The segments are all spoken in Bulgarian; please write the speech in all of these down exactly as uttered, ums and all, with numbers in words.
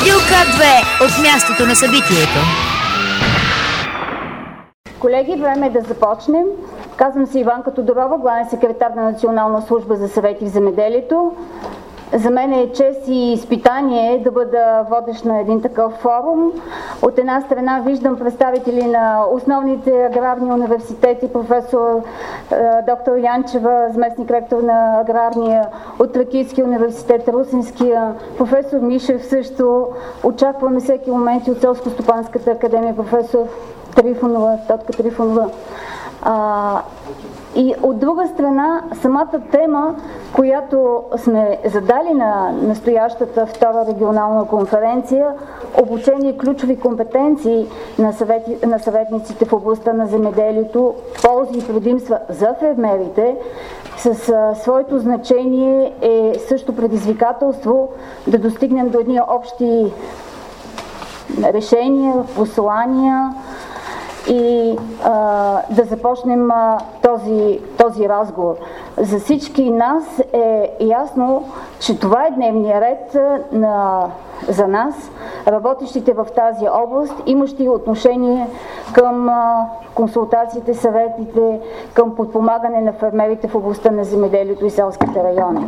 Радио К две от мястото на събитието. Колеги, време е да започнем. Казвам се Иванка Тодорова, главен секретар на Национална служба за съвети в земеделието. За мен е чест и изпитание да бъда водещ на един такъв форум. От една страна виждам представители на основните аграрни университети, професор доктор Янчева, заместник ректор на аграрния, от Тракийския университет, Русинския, професор Мишев също. Очакваме всеки момент и от Селско-стопанската академия, професор Трифонова, Тотка Трифонова. А, и от друга страна, самата тема, която сме задали на настоящата втора регионална конференция, обучение и ключови компетенции на, съвети, на съветниците в областта на земеделието, ползи и предимства за фермерите, с а, своето значение е също предизвикателство да достигнем до едни общи решения, послания, и а, да започнем а, този, този разговор. За всички нас е ясно, че това е дневния ред на, за нас, работещите в тази област, имащи отношение към а, консултациите, съветите, към подпомагане на фермерите в областта на земеделието и селските райони.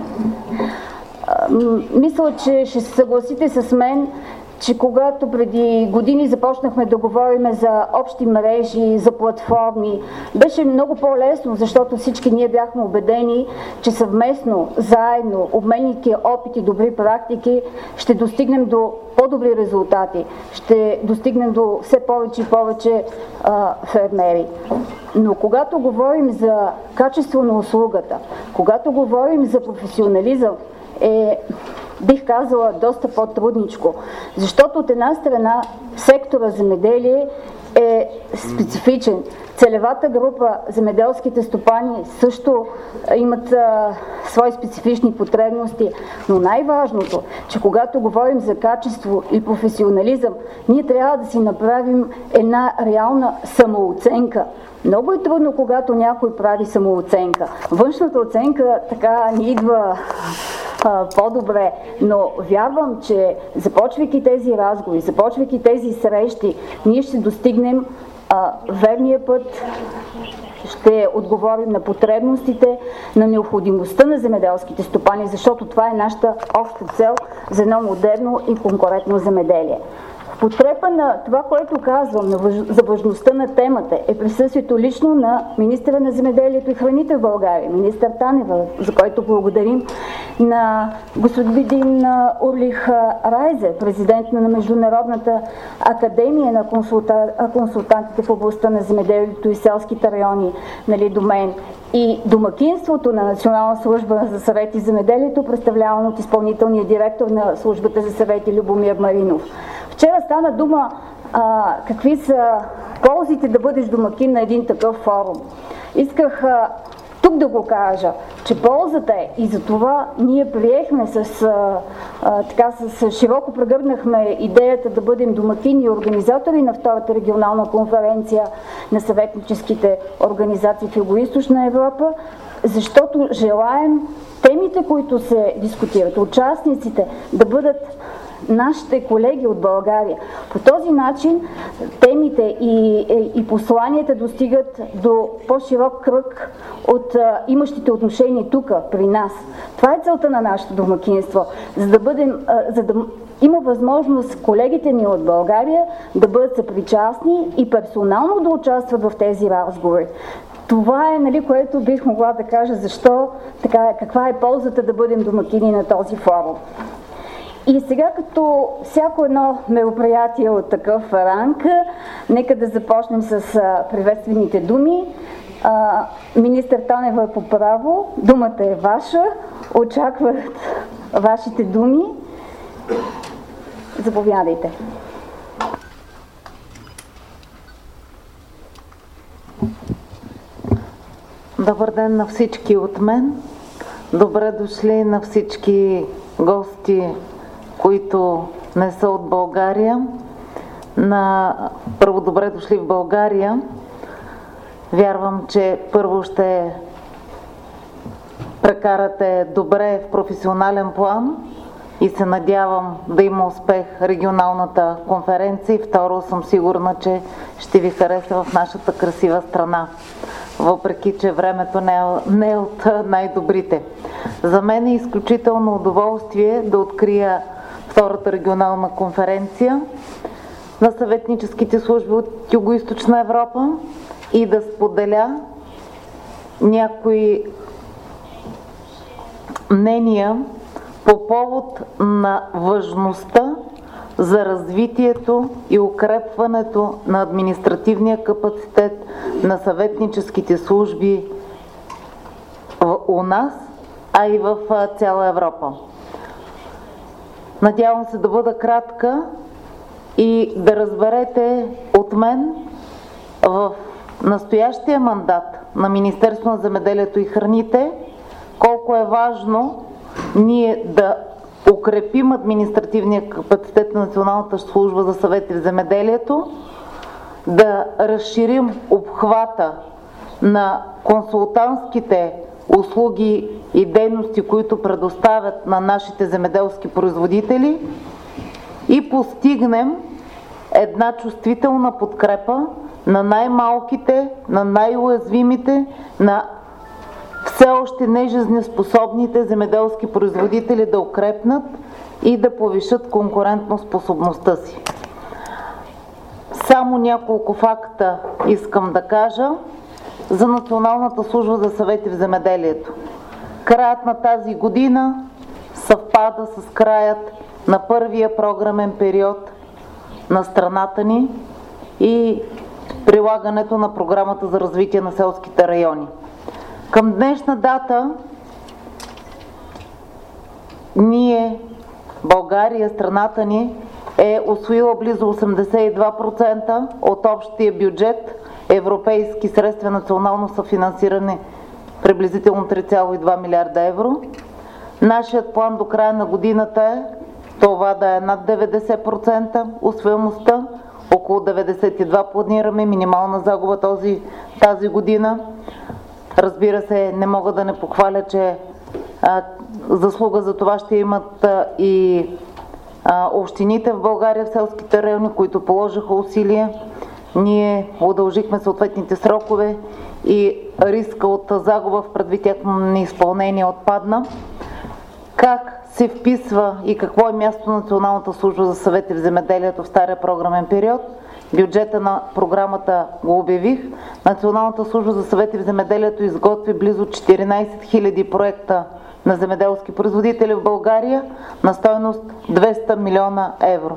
А, мисля, че ще се съгласите с мен, че когато преди години започнахме да говорим за общи мрежи, за платформи, беше много по-лесно, защото всички ние бяхме убедени, че съвместно, заедно, обменяйки опит и добри практики, ще достигнем до по-добри резултати, ще достигнем до все повече и повече а, фермери. Но когато говорим за качество на услугата, когато говорим за професионализъм, е, бих казала, доста по-трудничко, защото от една страна сектора земеделие е специфичен. Целевата група земеделските стопани също имат а, свои специфични потребности, но най-важното, че когато говорим за качество и професионализъм, ние трябва да си направим една реална самооценка. Много е трудно, когато някой прави самооценка. Външната оценка така ни идва по-добре, но вярвам, че започвайки тези разговори, започвайки тези срещи, ние ще достигнем а, верния път, ще отговорим на потребностите, на необходимостта на земеделските стопани, защото това е нашата обща цел за едно модерно и конкурентно земеделие. В подкрепа на това, което казвам за важността на темата, е присъствието лично на министъра на земеделието и храните в България, министър Танева, за който благодарим, на господин Урлих Райзе, президент на Международната академия на консулта... консултантите в областта на земеделието и селските райони, нали, до мен, и домакинството на Национална служба за съвети в земеделието, представлявано от изпълнителния директор на службата за съвети Любомир Маринов. Вчера стана дума а, какви са ползите да бъдеш домакин на един такъв форум. Исках а, тук да го кажа, че ползата е, и за това ние приехме с, а, а, така, с широко прегърнахме идеята да бъдем домакини и организатори на втората регионална конференция на съветническите организации в Югоизточна Европа, защото желаем темите, които се дискутират, участниците да бъдат нашите колеги от България. По този начин темите и, и посланията достигат до по-широк кръг от а, имащите отношение тук, при нас. Това е целта на нашето домакинство, за да бъдем, а, за да има възможност колегите ни от България да бъдат съпричастни и персонално да участват в тези разговори. Това е, нали, което бих могла да кажа, защо, така, каква е ползата да бъдем домакини на този форум. И сега, като всяко едно мероприятие от такъв ранг, нека да започнем с а, приветствените думи. А, министър Танева е по право, думата е ваша, очакват вашите думи. Заповядайте. Добър ден на всички от мен. Добре дошли на всички гости, които не са от България. На... Първо, добре дошли в България. Вярвам, че първо ще прекарате добре в професионален план и се надявам да има успех регионалната конференция и второ съм сигурна, че ще ви хареса в нашата красива страна, въпреки че времето не е, не е от най-добрите. За мен е изключително удоволствие да открия втората регионална конференция на съветническите служби от Югоизточна Европа и да споделя някои мнения по повод на важността за развитието и укрепването на административния капацитет на съветническите служби у нас, а и в цяла Европа. Надявам се да бъда кратка и да разберете от мен в настоящия мандат на Министерството на земеделието и храните колко е важно ние да укрепим административния капацитет на Националната служба за съвети в земеделието, да разширим обхвата на консултантските услуги и дейности, които предоставят на нашите земеделски производители и постигнем една чувствителна подкрепа на най-малките, на най-уязвимите, на все още нежизнеспособните земеделски производители да укрепнат и да повишат конкурентоспособността си. Само няколко факта искам да кажа за Националната служба за съвети в земеделието. Краят на тази година съвпада с краят на първия програмен период на страната ни и прилагането на Програмата за развитие на селските райони. Към днешна дата ние, България, страната ни, е усвоила близо осемдесет и два процента от общия бюджет, европейски средства, национално съфинансиране приблизително три цяло и две милиарда евро. Нашият план до края на годината е това да е над деветдесет процента усвоемостта, около деветдесет и два процента планираме минимална загуба този, тази година. Разбира се, не мога да не похваля, че а, заслуга за това ще имат а, и а, общините в България, в селските райони, които положиха усилия. Ние удължихме съответните срокове и риска от загуба в предвид тяхно неизпълнение отпадна. Как се вписва и какво е място на Националната служба за съвети в земеделието в стария програмен период? Бюджета на програмата го обявих. Националната служба за съвети в земеделието изготви близо четиринадесет хиляди проекта на земеделски производители в България на стойност двеста милиона евро.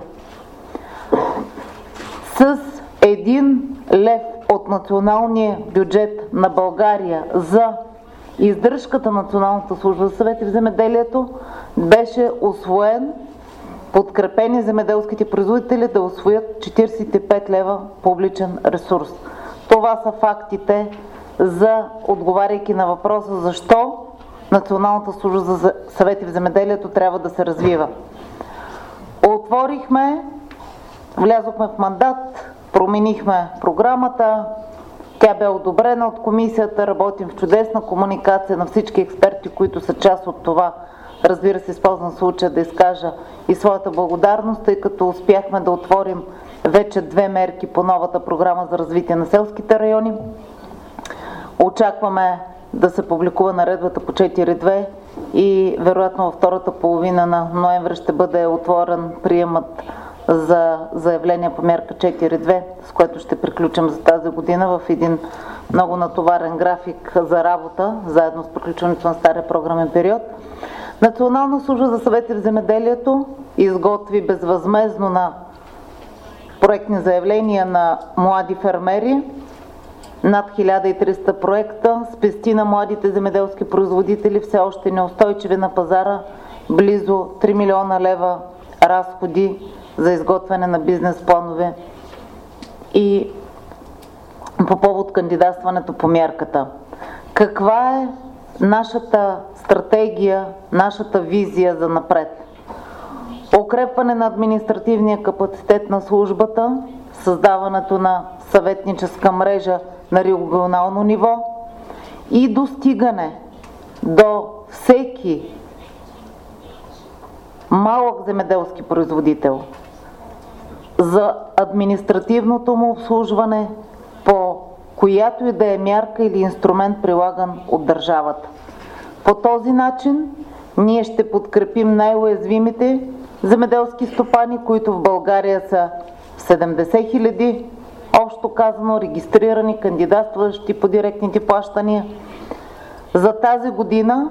С един лев от националния бюджет на България за издръжката на Националната служба за съвети в земеделието беше усвоен, подкрепени земеделските производители да усвоят четиридесет и пет лева публичен ресурс. Това са фактите за, отговаряйки на въпроса защо Националната служба за съвети в земеделието трябва да се развива. Отворихме, влязохме в мандат, променихме програмата, тя бе одобрена от комисията, работим в чудесна комуникация на всички експерти, които са част от това. Разбира се, използвам случая да изкажа и своята благодарност, тъй като успяхме да отворим вече две мерки по новата програма за развитие на селските райони. Очакваме да се публикува наредбата по четири две и вероятно във втората половина на ноември ще бъде отворен приемът за заявление по мярка четири две, с което ще приключим за тази година в един много натоварен график за работа, заедно с приключването на стария програмен период. Национална служба за съвети в земеделието изготви безвъзмездно на проектни заявления на млади фермери над хиляда и триста проекта, спести на младите земеделски производители все още неустойчиви на пазара близо три милиона лева разходи за изготвяне на бизнес планове и по повод кандидатстването по мярката. Каква е нашата стратегия, нашата визия за напред? Укрепване на административния капацитет на службата, създаването на съветническа мрежа на регионално ниво и достигане до всеки малък земеделски производител, за административното му обслужване по която и да е мярка или инструмент, прилаган от държавата. По този начин ние ще подкрепим най-уязвимите земеделски стопани, които в България са седемдесет хиляди, общо казано регистрирани, кандидатстващи по директните плащания. За тази година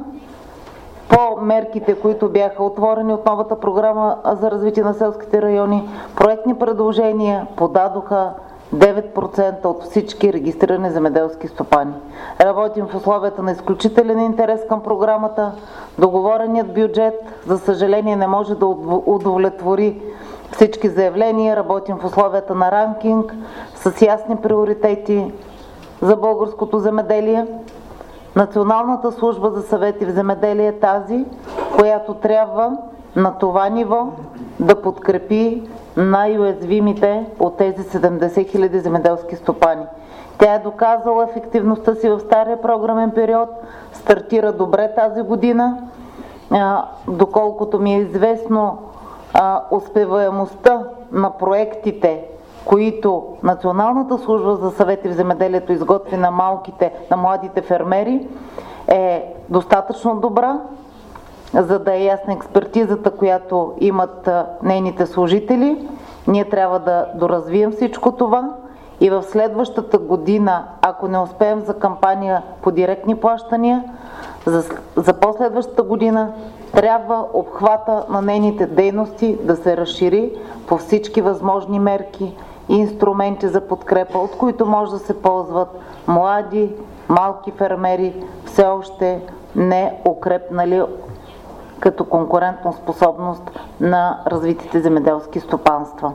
по мерките, които бяха отворени от новата програма за развитие на селските райони, проектни предложения подадоха девет процента от всички регистрирани земеделски стопани. Работим в условията на изключителен интерес към програмата. Договореният бюджет, за съжаление, не може да удовлетвори всички заявления. Работим в условията на ранкинг с ясни приоритети за българското земеделие. Националната служба за съвети в земеделие е тази, която трябва на това ниво да подкрепи най-уязвимите от тези седемдесет хиляди земеделски стопани. Тя е доказала ефективността си в стария програмен период, стартира добре тази година. А, доколкото ми е известно, а, успеваемостта на проектите, които Националната служба за съвети в земеделието изготви на малките, на младите фермери, е достатъчно добра, за да е ясна експертизата, която имат нейните служители. Ние трябва да доразвием всичко това и в следващата година, ако не успеем за кампания по директни плащания, за, за последващата година трябва обхвата на нейните дейности да се разшири по всички възможни мерки и инструменти за подкрепа, от които може да се ползват млади, малки фермери, все още не укрепнали като конкурентна способност на развитите земеделски стопанства.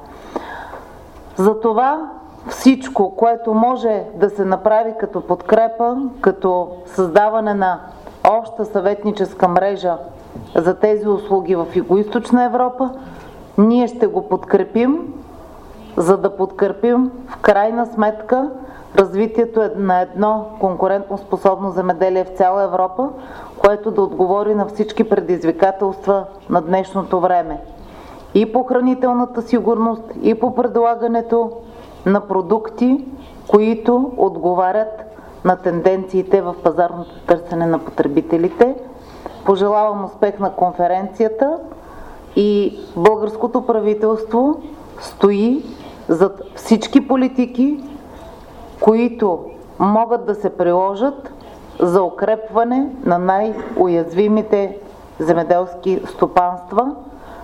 Затова всичко, което може да се направи като подкрепа, като създаване на обща съветническа мрежа за тези услуги в Югоизточна Европа, ние ще го подкрепим, за да подкрепим в крайна сметка развитието на едно конкурентно способно земеделие в цяла Европа, което да отговори на всички предизвикателства на днешното време. И по хранителната сигурност, и по предлагането на продукти, които отговарят на тенденциите в пазарното търсене на потребителите. Пожелавам успех на конференцията и българското правителство стои зад всички политики, които могат да се приложат за укрепване на най-уязвимите земеделски стопанства.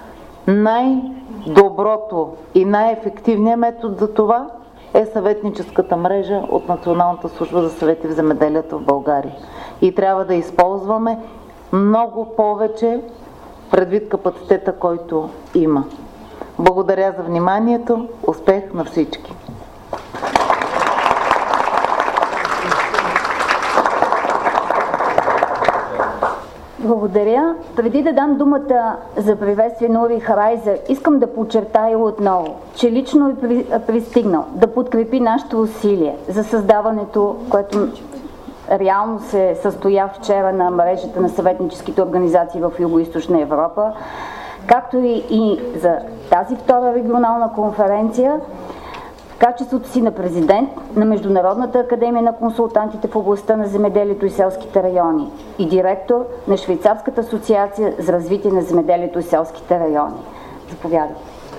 Най-доброто и най-ефективният метод за това е съветническата мрежа от Националната служба за съвети в земеделието в България. И трябва да използваме много повече предвид капацитета, който има. Благодаря за вниманието. Успех на всички! Благодаря. Преди да дам думата за приветствие на Ури Харайзер, искам да подчертая отново, че лично е пристигнал да подкрепи нашето усилие за създаването, което реално се състоя вчера на мрежата на съветническите организации в Югоизточна Европа, както и, и за тази втора регионална конференция, в качеството си на президент на Международната академия на консултантите в областта на земеделието и селските райони и директор на Швейцарската асоциация за развитие на земеделието и селските райони. Заповядайте.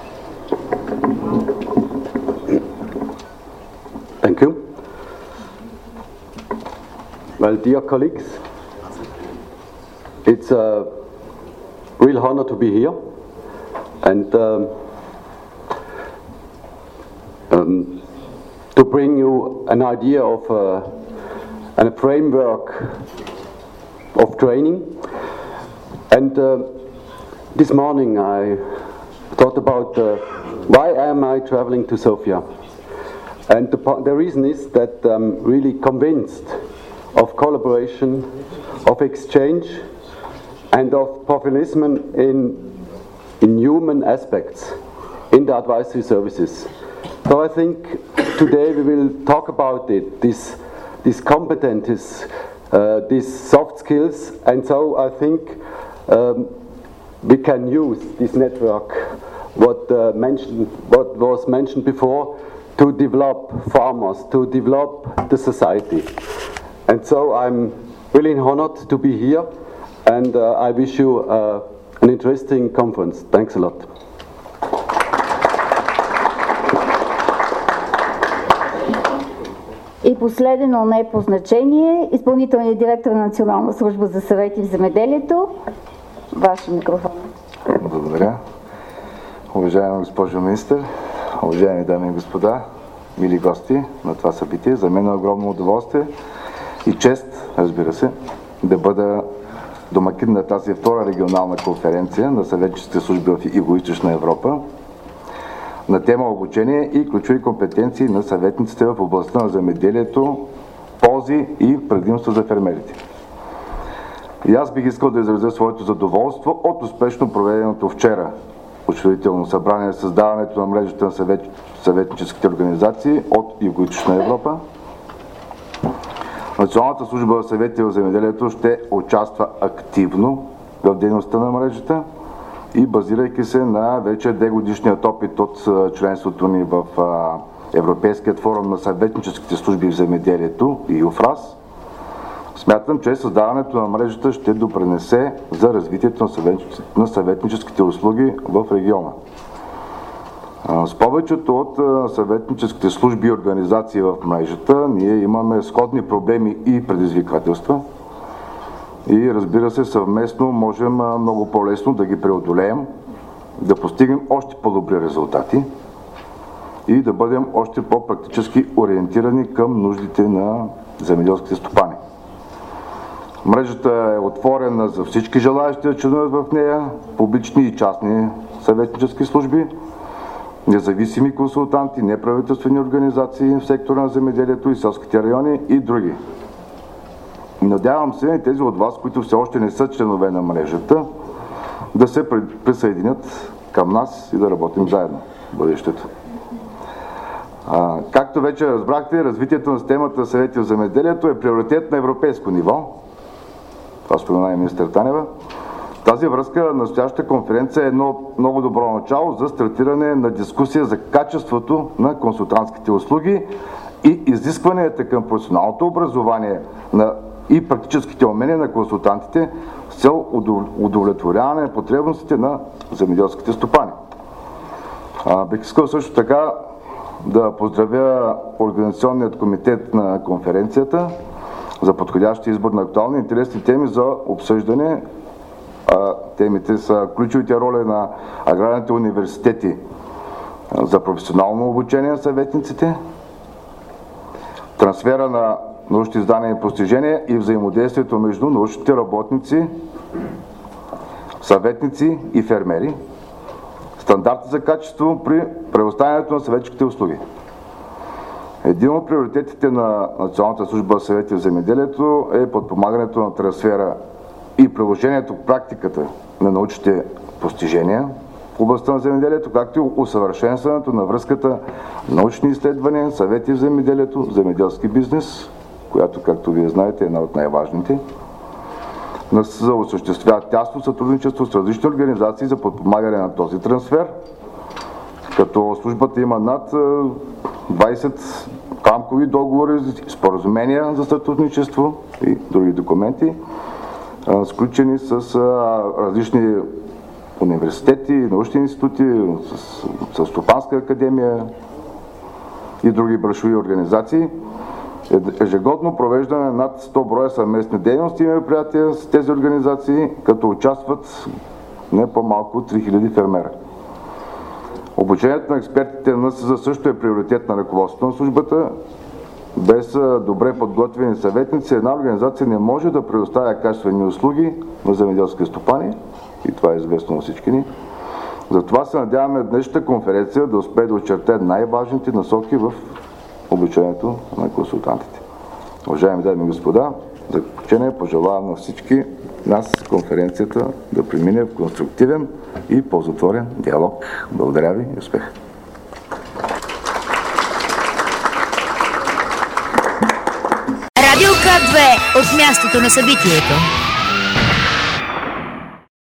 Thank you. Well, dear colleagues, it's a real honor to be here and um, um, to bring you an idea of uh, and a framework of training. And uh, this morning I thought about uh, why am I traveling to Sofia? And the, the reason is that I'm really convinced of collaboration, of exchange, and of populism in, in human aspects in the advisory services. So I think today we will talk about it, this, this competencies, uh, these soft skills, and so I think um, we can use this network, what, uh, mentioned, what was mentioned before, to develop farmers, to develop the society. And so I'm really honored to be here, and uh, I wish you uh, an interesting conference. Thanks a lot. И последен, но не по значение, изпълнителният директор на Национална служба за съвети в земеделието. Ваш микрофон. Благодаря. Уважаема госпожо министър, уважаеми дами и господа, мили гости на това събитие, за мен е огромно удоволствие и чест, разбира се, да бъда домакин на тази втора регионална конференция на съветническите служби в Югоизточна Европа на тема обучение и ключови компетенции на съветниците в областта на земеделието, ползи и предимства за фермерите. И аз бих искал да изразя своето задоволство от успешно проведеното вчера учредително събрание за създаването на мрежата на съвет, съветническите организации от Югоизточна Европа. Националната служба за съвети в земеделието ще участва активно в дейността на мрежата и базирайки се на вече двегодишният опит от членството ни в Европейският форум на съветническите служби в земеделието и ЮФРАС, смятам, че създаването на мрежата ще допринесе за развитието на съветническите услуги в региона. С повечето от съветническите служби и организации в мрежата ние имаме сходни проблеми и предизвикателства и, разбира се, съвместно можем много по-лесно да ги преодолеем, да постигнем още по-добри резултати и да бъдем още по-практически ориентирани към нуждите на земеделските стопани. Мрежата е отворена за всички желаящи да членуват в нея, публични и частни съветнически служби, независими консултанти, неправителствени организации в сектора на земеделието и селските райони и други. Надявам се и тези от вас, които все още не са членове на мрежата, да се присъединят към нас и да работим заедно в бъдещето. А, както вече разбрахте, развитието на системата на съвети в земеделието е приоритет на европейско ниво. Това спомена и министър Танева. В тази връзка настоящата конференция е едно много добро начало за стартиране на дискусия за качеството на консултантските услуги и изискванията към професионалното образование на и практическите умения на консултантите с цел удовлетворяване на потребностите на земеделските стопани. А, бих искал също така да поздравя Организационният комитет на конференцията за подходящия избор на актуални и интересни теми за обсъждане. А, темите са ключовите роли на аграрните университети за професионално обучение на съветниците, трансфера на научни знания и постижения и взаимодействието между научните работници, съветници и фермери, стандарти за качество при предоставянето на съветническите услуги. Един от приоритетите на Националната служба за съвети в земеделието е подпомагането на трансфера и приложението в практиката на научните постижения в областта на земеделието, както и усъвършенстването на връзката научни изследвания, съвети в земеделието, земеделски бизнес, която, както вие знаете, е една от най-важните. Нас се осъществява тясно сътрудничество с различни организации за подпомагане на този трансфер, като службата има над двайсет рамкови договори, споразумения за сътрудничество и други документи, сключени с различни университети, научни институти, с Стопанска академия и други браншови организации. Ежегодно провеждаме над сто броя съвместни дейности и мероприятия с тези организации, като участват не по-малко от три хиляди фермера. Обучението на експертите на НСЗ също е приоритет на ръководството на службата. Без добре подготвени съветници една организация не може да предоставя качествени услуги на земеделски стопани и това е известно на всички ни. Затова се надяваме днешната конференция да успее да очертае най-важните насоки в обучението на консултантите. Уважаеми дами и господа, за заключение пожелавам на всички нас конференцията да премине в конструктивен и ползотворен диалог. Благодаря ви и успех! Радио К две от мястото на събитието.